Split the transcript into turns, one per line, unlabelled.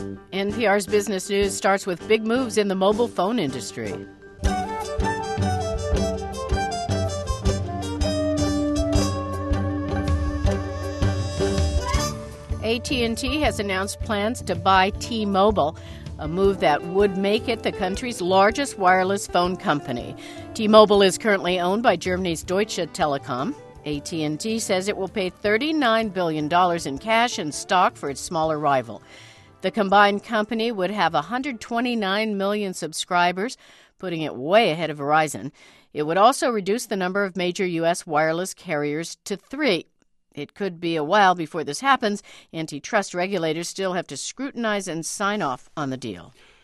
NPR's Business News starts with big moves in the mobile phone industry. AT&T has announced plans to buy T-Mobile, a move that would make it the country's largest wireless phone company. T-Mobile is currently owned by Germany's Deutsche Telekom. AT&T says it will pay $39 billion in cash and stock for its smaller rival. The combined company would have 129 million subscribers, putting it way ahead of Verizon. It would also reduce the number of major U.S. wireless carriers to 3. It could be a while before this happens. Antitrust regulators still have to scrutinize and sign off on the deal.